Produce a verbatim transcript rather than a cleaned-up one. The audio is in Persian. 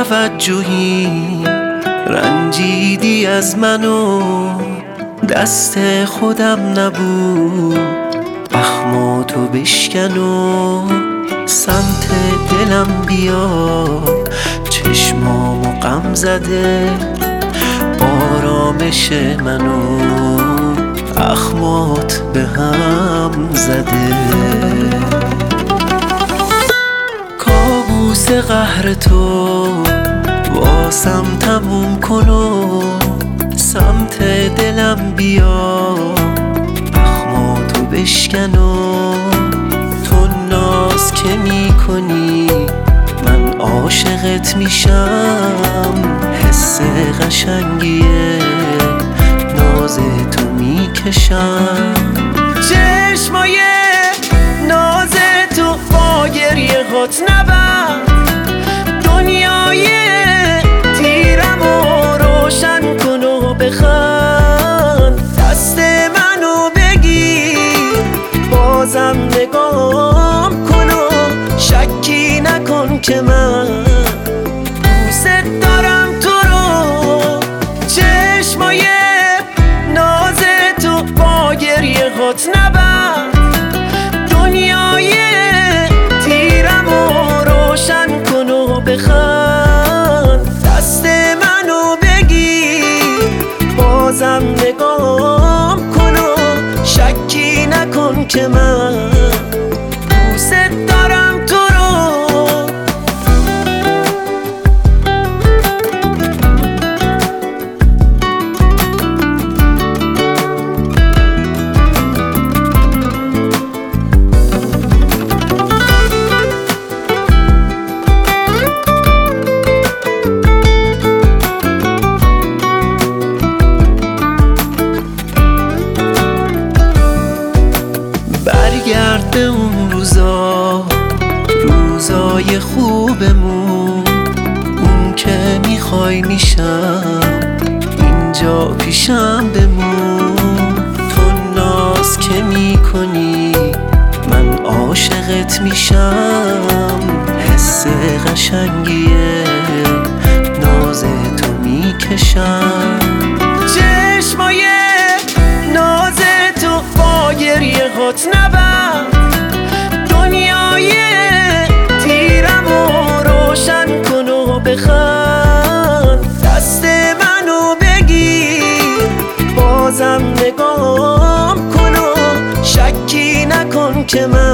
توجهی رنجیدی از منو، دست خودم نبود اخماتو بشکن و سمت دلم بیا. چشمامو غم زده آرامش منو، اخمات به هم زده. کابوس قهر تو واسم تموم کن و سمت دلم بیا. اخماتو بشکن و تو ناز که می کنی من عاشقت میشم. حس قشنگیه ناز تو میکشم. چشمای ناز تو با گریه هات نبند، دنیای تیرم و روشن کن و بخند. دست منو بگیر بازم نگام کن و شکی نکن که من دوست دارم تو رو. چشمای ناز تو با گریه هات نبند، دنیای تیرم و روشن کن و بخند. دست منو بگیر بازم نگام کن و شکی نکن که من دوست دارم تو رو. برگرد به اون روزا، روزای خوبمون، اون که میخوای میشم اینجا پیشم بمون. تو ناز که میکنی من عاشقت میشم. حس قشنگیه ناز تو میکشم. چشمای ناز تو با گریه هات نبند، دنیای تیرم و روشن کن و بخند. دست منو بگیر بازم نگام کن و شکی نکن که من